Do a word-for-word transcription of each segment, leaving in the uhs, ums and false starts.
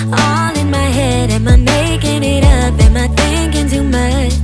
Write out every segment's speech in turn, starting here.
All in my head, am I making it up? Am I thinking too much?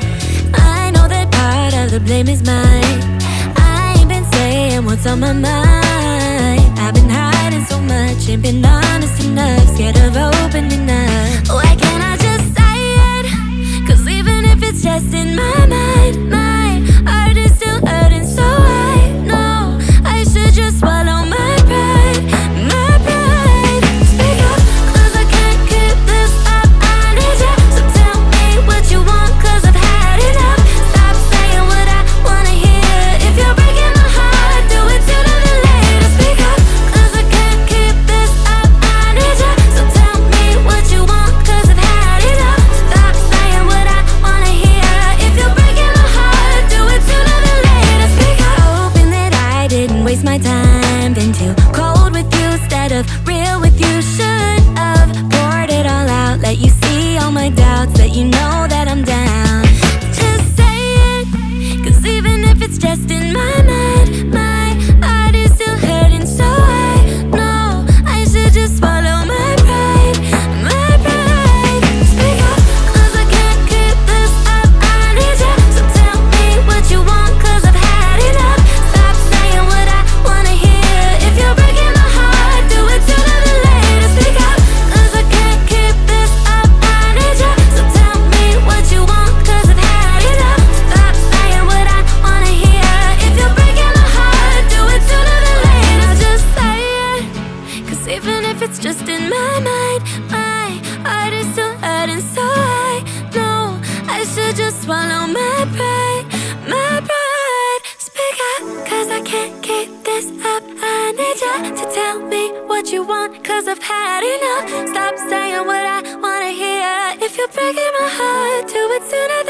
I know that part of the blame is mine. I ain't been saying what's on my mind. I've been hiding so much, ain't been honest enough, scared of opening up. Why can't I just say it? Cause even if it's just in my mind, my heart is still hurting, so I know I should just swallow my pride, my pride. Speak up, cause I can't keep this up, I need you. So tell me what you want, cause I've had enough. Stop saying what I wanna hear. If you're breaking my heart, do it sooner than later. Speak up, cause I can't keep this up, I need you. So tell me what you want, cause I've had enough. Stop saying what I wanna hear. If you're breaking my heart, do it sooner than later. Speak up. Hoping that I didn't waste my time, been too cold with you instead of real with you. Should have poured it all out, let you see all my doubts, let you know that I'm down. Just say it, cause even if it's just in my mind, my heart is still hurting, so I know I should just swallow my pride, my pride. Speak up, cause I can't keep this up, I need you. So tell me what you want, cause I've had enough. Stop saying what I wanna hear. If you're breaking my heart, do it sooner than later. Speak up, cause I can't keep this up, I need you. So tell me what you want, cause I've had enough. Stop saying what I wanna hear. If you're breaking my heart, do it sooner than later. Just say it, cause even if it's just in my mind, my heart is still hurting, so I know I should just swallow my pride, my pride. Speak up, cause I can't keep this up, I need you to tell me what you want, cause I've had enough. Stop saying what I wanna hear. If you're breaking my heart, do it sooner than